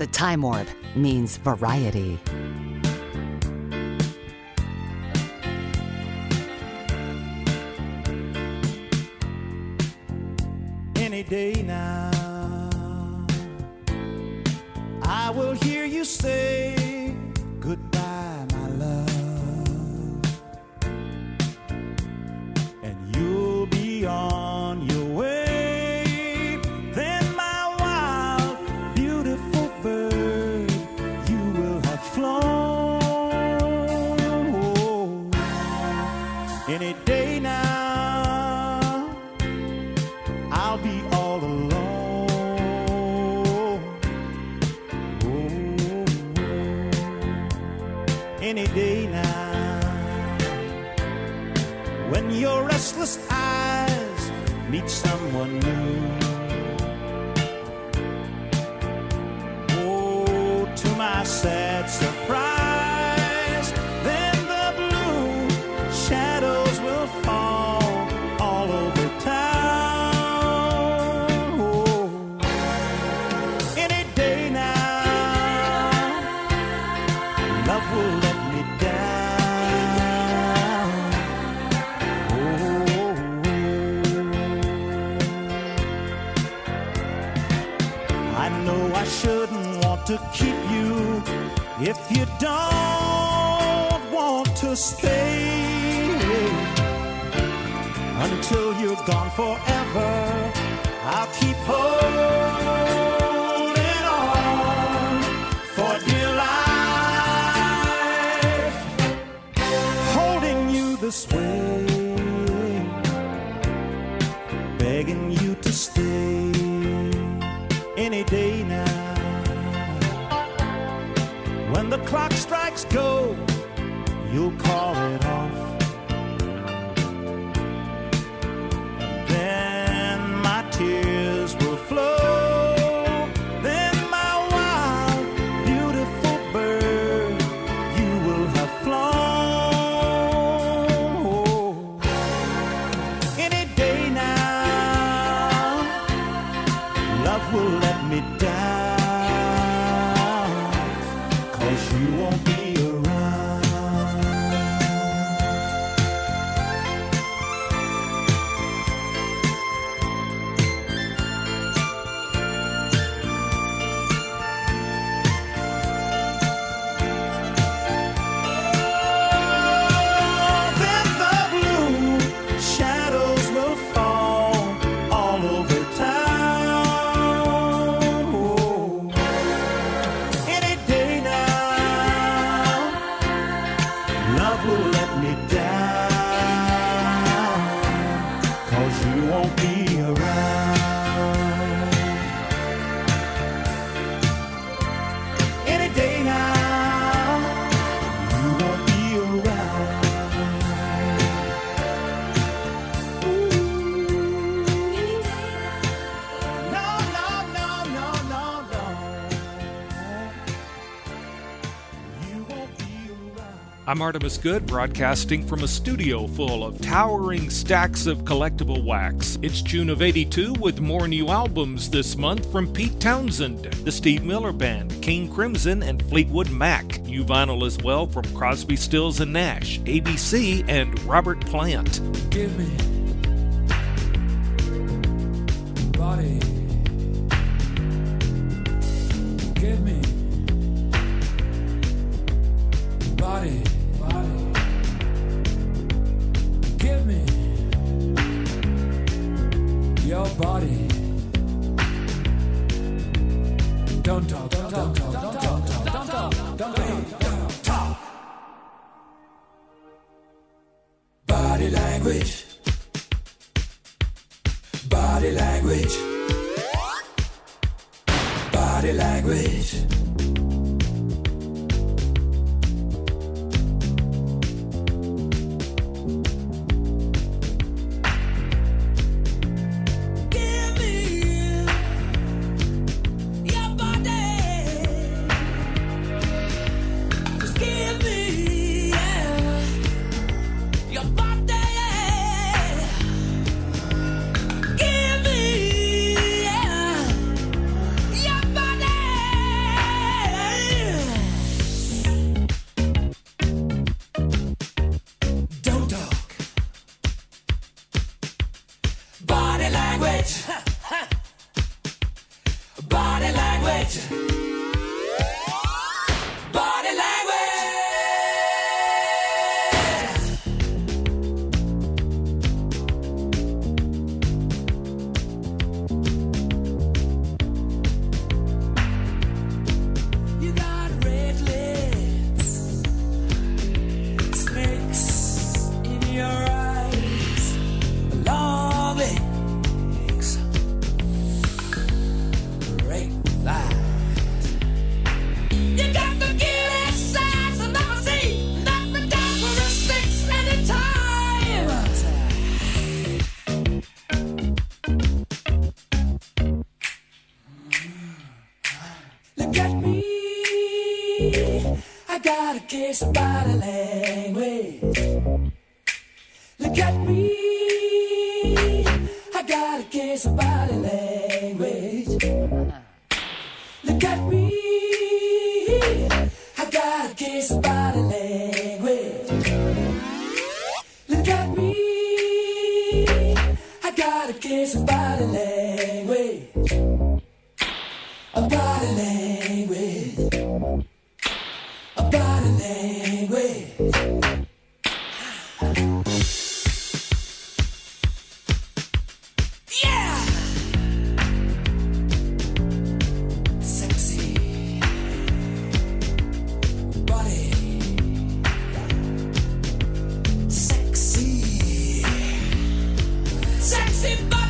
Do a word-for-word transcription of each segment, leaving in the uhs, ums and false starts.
The Time Warp means variety. Any day now, I will hear you say goodbye, my love, and you'll be on your way. Then my wild, beautiful bird, you will have flown. Oh, any day now, I'll be all alone. Oh, any day now, when your restless eyes meet someone new. Oh, to my sad surprise, then the blue shadows will fall all over town. Oh, any day now, love will let me down. Oh, I know I shouldn't want to keep you if you don't want to stay. Until you're gone forever, I'll keep holding on for dear life, holding you this way, begging you to stay any day now. When the clock strikes go, you'll call it off. Tears will flow. Then my wild, beautiful bird, you will have flown. Oh, any day now, love will let me down, 'cause you won't be I'm Artemis Good, broadcasting from a studio full of towering stacks of collectible wax. It's June of eighty-two with more new albums this month from Pete Townsend, the Steve Miller Band, King Crimson, and Fleetwood Mac. New vinyl as well from Crosby, Stills and Nash, A B C, and Robert Plant. Give me body. Give me body. Give me your body. Don't talk, don't talk, don't talk, don't talk, don't talk, don't talk, don't talk. Body language. Body language. Body language. Give me, yeah, your body. I got a case of body language. Look at me, I got a case of body language. Look at me, I got a case of body language. Look at me, I got a case of body language. A body language. A body language. Yeah! Sexy body. Sexy. Sexy body.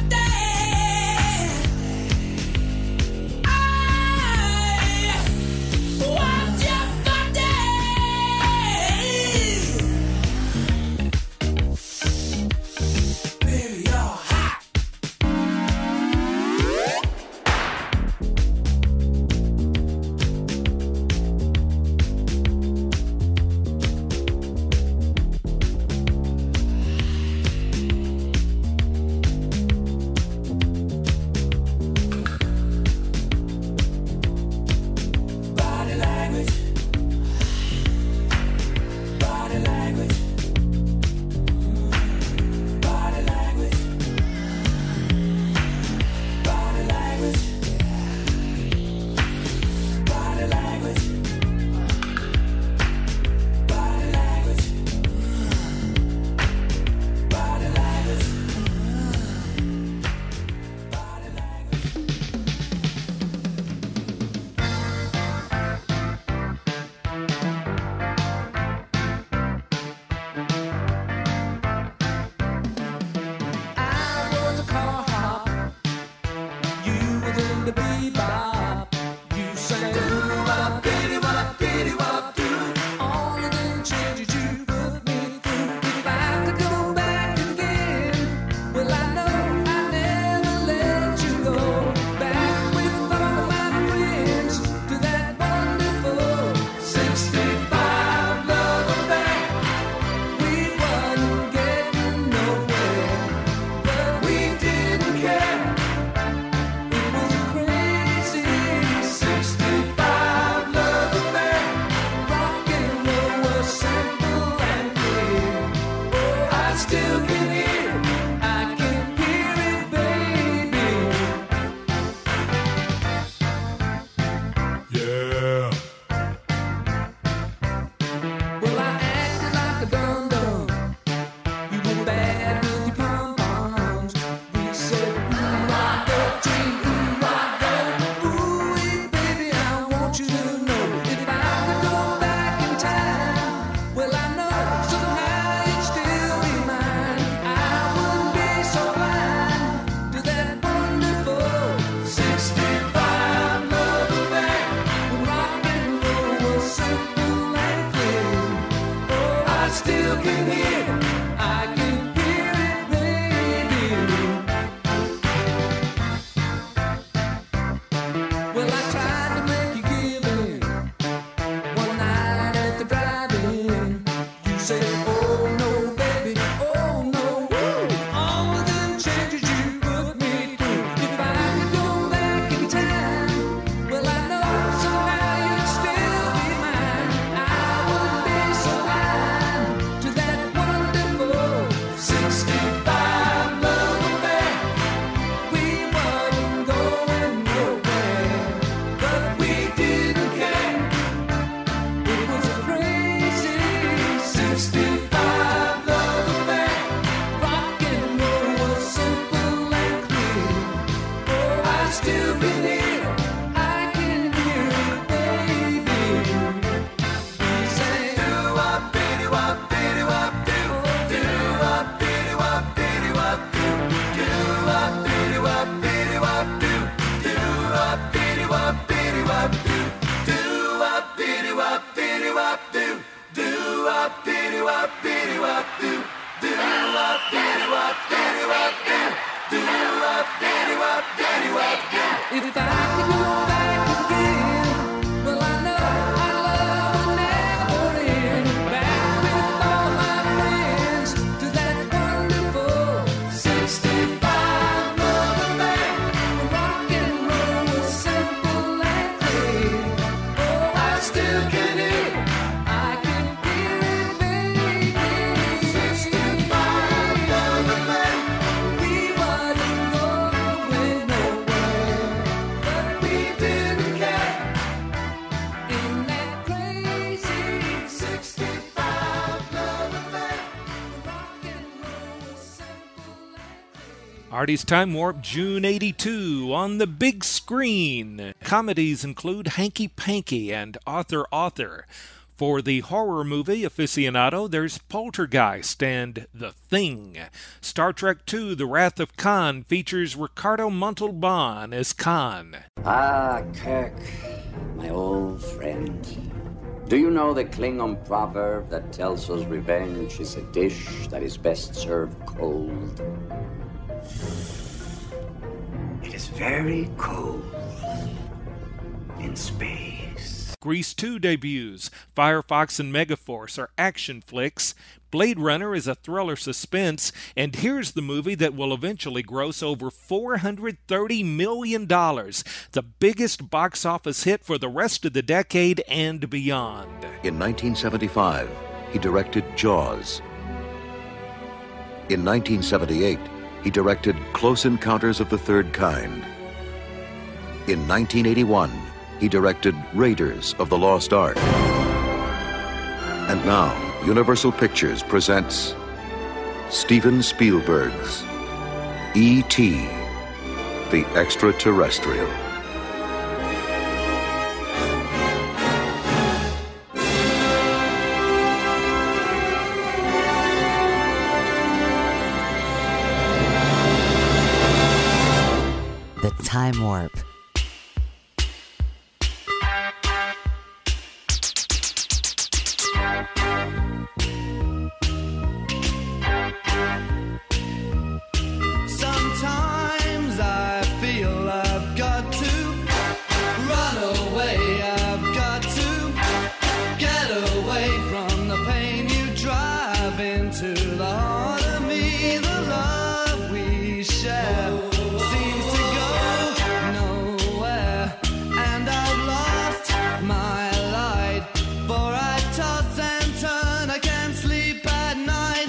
If I could go back again, well I know I love Artie's Time Warp, June eighty-two, on the big screen. Comedies include Hanky Panky and Author Author. For the horror movie aficionado, there's Poltergeist and The Thing. Star Trek two, The Wrath of Khan, features Ricardo Montalban as Khan. Ah, Kirk, my old friend. Do you know the Klingon proverb that tells us revenge is a dish that is best served cold? It is very cold in space. Grease two debuts. Firefox and Megaforce are action flicks. Blade Runner is a thriller suspense. And here's the movie that will eventually gross over four hundred thirty million dollars. The biggest box office hit for the rest of the decade and beyond. In nineteen seventy-five, he directed Jaws. In nineteen seventy-eight, he directed Close Encounters of the Third Kind. In nineteen eighty-one, he directed Raiders of the Lost Ark. And now, Universal Pictures presents Steven Spielberg's E T the Extraterrestrial. The Time Warp. Sometimes I feel I've got to run away. I've got to get away from the pain you drive into the heart of me. The love we share seems to go nowhere, and I've lost my light. For I toss and turn, I can't sleep at night.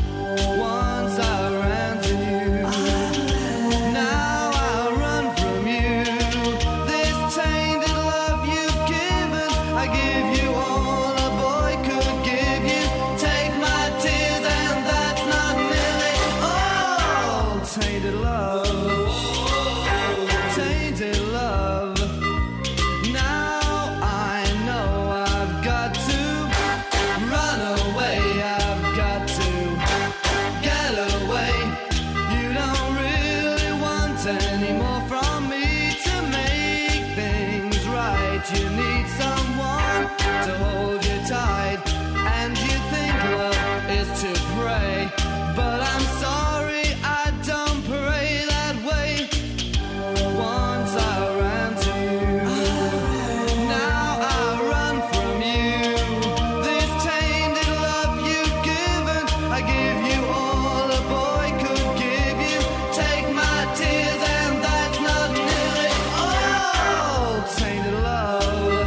Once I ran to you, now I run from you. This tainted love you've given, I give you all a boy could give you. Take my tears and that's not nearly all. Tainted love, tainted love. Now I know I've got to run away. I've got to get away. You don't really want any more from me to make things right. You need someone to hold you tight, and you think love is to pray. But I'm sorry, I don't pray that way. Once I ran to you, now I run from you. This tainted love you've given, I give you all a boy could give you. Take my tears and that's not nearly all. Tainted love,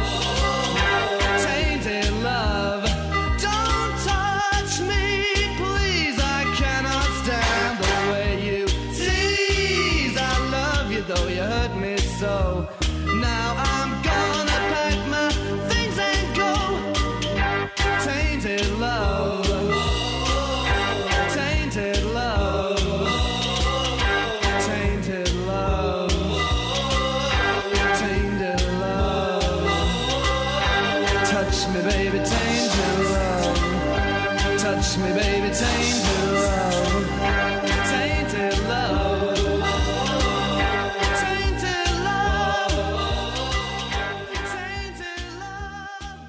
tainted love. Don't touch me, please. I cannot stand the way you tease. I love you though you hurt me so. Now I'm gonna pack my things and go. Tainted love, tainted love, tainted love, tainted love. Touch me, baby, tainted love. Touch me, baby, tainted love. Tainted love. Tainted love. Tainted love.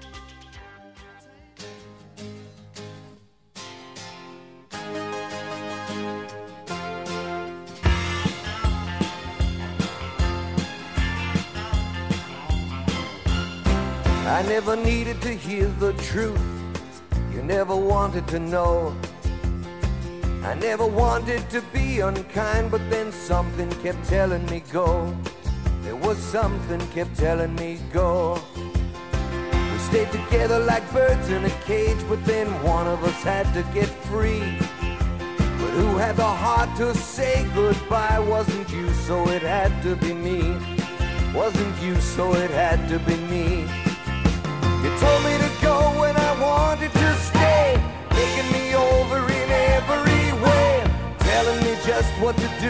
I never needed to hear the truth. You never wanted to know. I never wanted to be unkind, but then something kept telling me go. There was something kept telling me go. We stayed together like birds in a cage, but then one of us had to get free. But who had the heart to say goodbye? Wasn't you, so it had to be me. Wasn't you, so it had to be me. You told me to go when I wanted to stay, making me over in every way, telling me just what to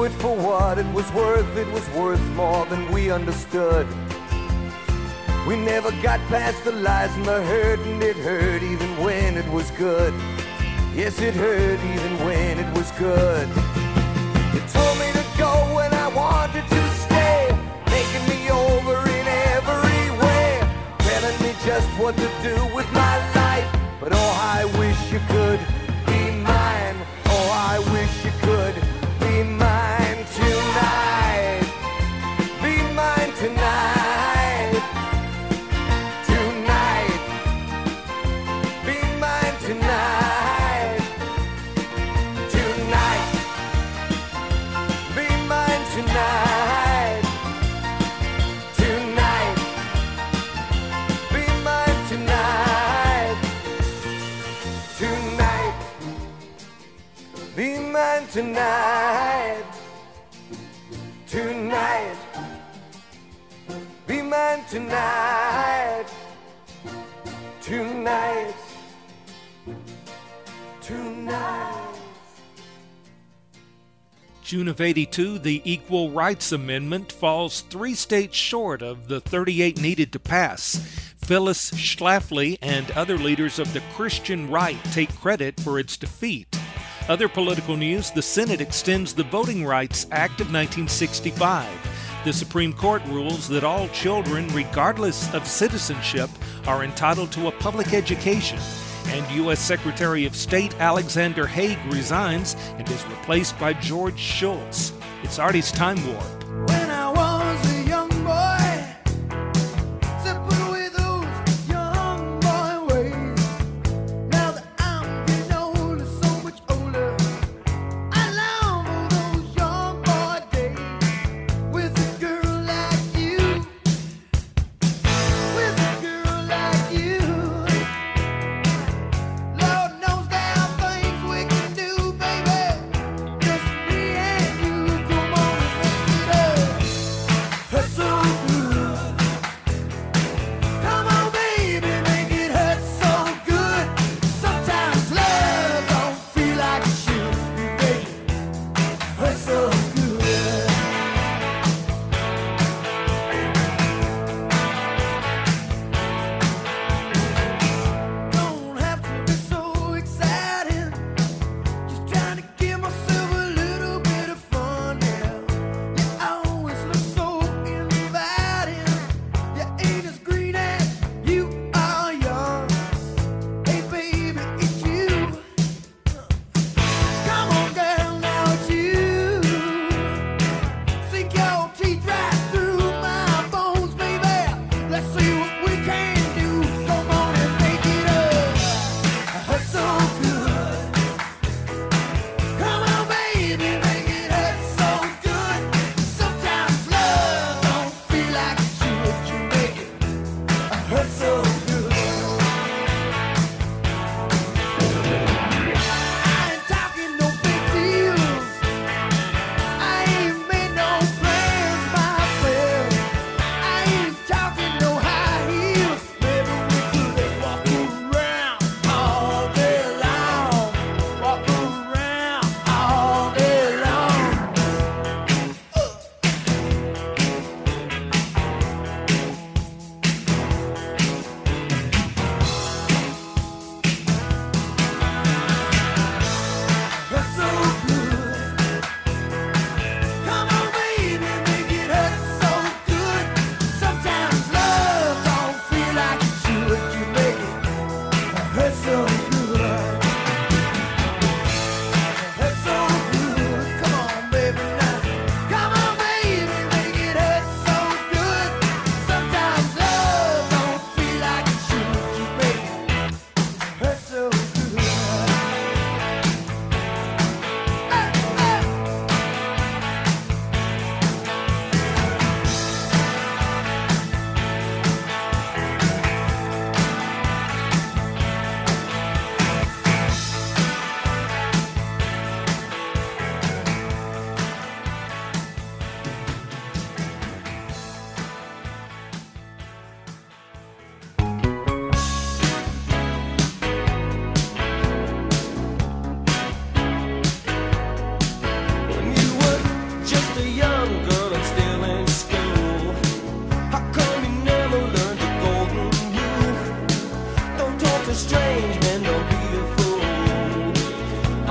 it for what it was worth. It was worth more than we understood. We never got past the lies and the hurt, and it hurt even when it was good. Yes, it hurt even when it was good. You told me to go when I wanted to stay, making me over in every way, telling me just what to do with my life. But oh, I wish you could be mine. Oh, I wish you could be mine tonight. Be mine tonight. Tonight, tonight, be mine tonight, tonight, tonight. June of eighty-two, the Equal Rights Amendment falls three states short of the thirty-eight needed to pass. Phyllis Schlafly and other leaders of the Christian right take credit for its defeat. Other political news, the Senate extends the Voting Rights Act of nineteen sixty-five. The Supreme Court rules that all children, regardless of citizenship, are entitled to a public education. And U S Secretary of State Alexander Haig resigns and is replaced by George Shultz. It's Artie's Time Warp. When I was a young boy, sipping with those young boy ways. Now that I'm getting older, so much older, I long for those young boy days with a girl like you, with a girl like you. Lord knows there are things we can do, baby, just me and you. Come on and make it up.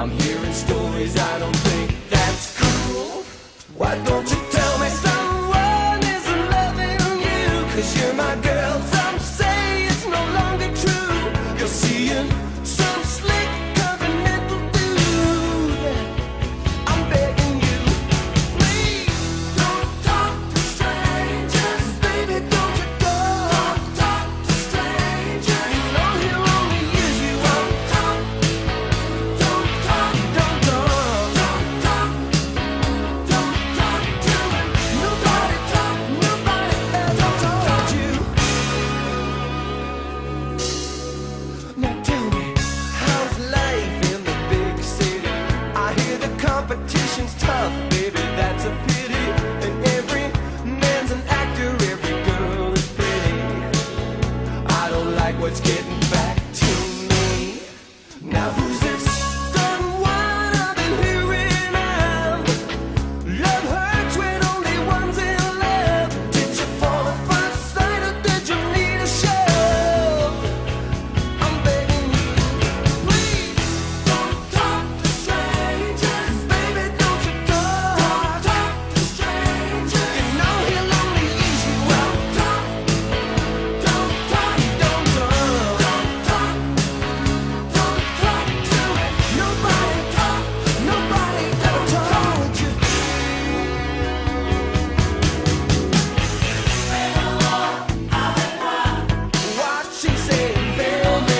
I'm hearing stories, I don't think that's cool. Why don't you tell me someone isn't loving you? Cause you're my girl, some say it's no longer true. You're seeing some slick continental dude. I'm begging you, please don't talk to strangers. Baby, don't you go. Don't talk to strangers. You know he'll only use you up. Talk, don't talk, don't talk. Don't talk, don't talk to him. Nobody talk, nobody ever told you. Now tell me, how's life in the big city? I hear the competition's tough, baby, that's a pity. And every man's an actor, every girl is pretty. I don't like what's getting back to me. Now who's this certain one I've been hearing of? Love hurts when only one's in love. Did you fall at first sight or did you need a shove? I'm begging you, please don't talk to strangers. Baby, don't you talk, don't talk to strangers. You know he'll only use you up. Talk, don't talk, don't talk, don't talk, don't talk to it. Nobody talk, nobody ever told you. What she say, baby?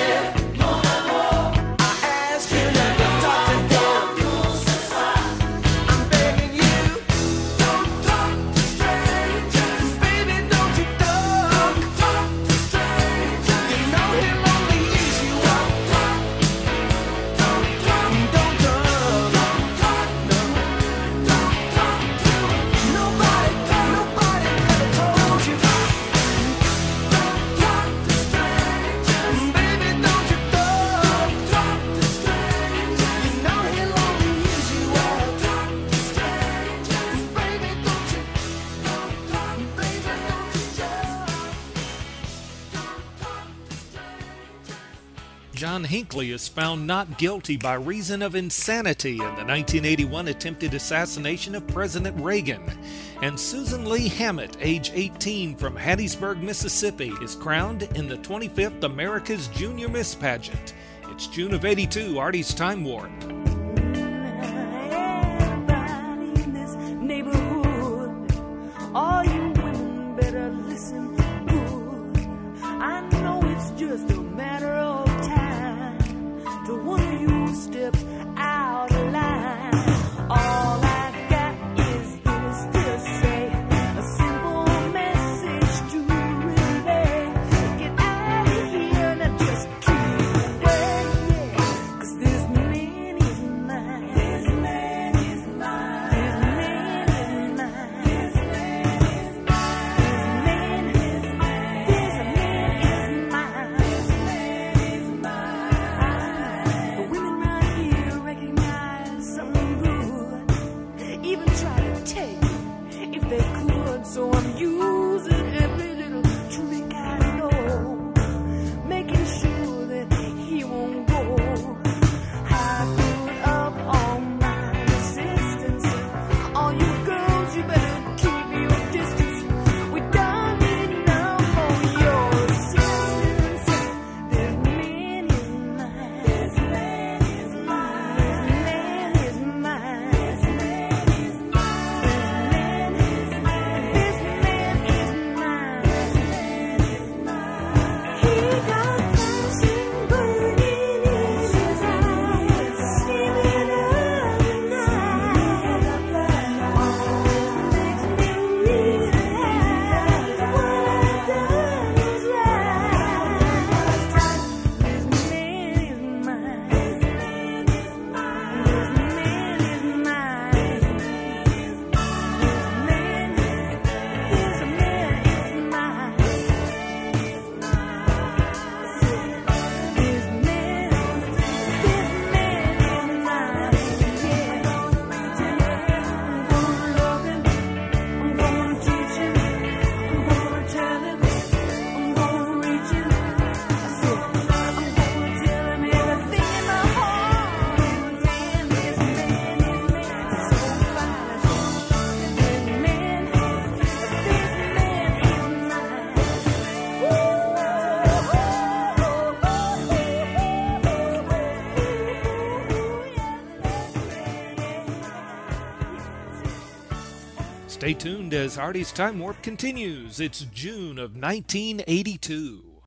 I asked you not to talk to him. I'm begging you, don't talk to strangers. Baby, don't you talk, talk to strangers. You know he'll only use you up. Talk, don't talk, don't talk, don't talk, no, don't talk to him. Nobody, nobody ever told you. Don't talk to strangers. Baby, don't you talk, talk to strangers. You know he'll only use you up. Talk to strangers. Baby, don't you, don't talk, baby, don't you just, don't talk to strangers. John Hinckley is found not guilty by reason of insanity in the nineteen eighty-one attempted assassination of President Reagan. And Susan Lee Hammett, age eighteen, from Hattiesburg, Mississippi, is crowned in the twenty-fifth America's Junior Miss Pageant. It's June of eighty-two, Artie's Time Warp. Everybody in this neighborhood, all you women better listen good. I know it's just a matter of time till one of you steps out of line. All I got is this to say, a simple message to relay. Get out of here, now just keep away. 'Cause this man is mine. This man is mine. This man is mine. This man is mine. This man is mine. This man is mine. Stay tuned as Artie's Time Warp continues. It's June of nineteen eighty-two.